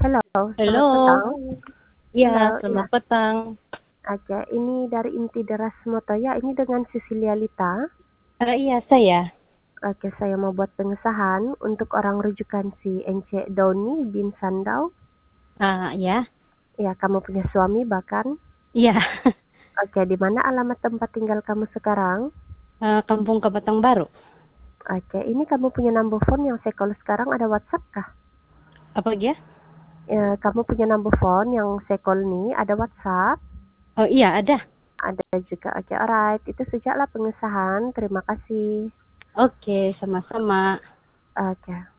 Halo, Halo, selamat petang. iya Halo, ya. selamat petang. Oke, ini dari Inti Deras Motoya. Ini dengan Cecilia Lita. Iya saya. Oke, saya mau buat pengesahan untuk orang rujukan si Ence Doni bin Sandau. Ya, Ya, kamu punya suami bahkan. iya. Oke, di mana alamat tempat tinggal kamu sekarang? Kampung Kapatang Baru. Oke, ini kamu punya number phone yang saya call sekarang ada WhatsApp kah? Apa dia? Ya, kamu punya number phone yang saya call nih ada WhatsApp? Oh iya ada. Ada juga. Oke, alright. Itu sejaklah pengesahan. Terima kasih. Oke, sama-sama. Oke.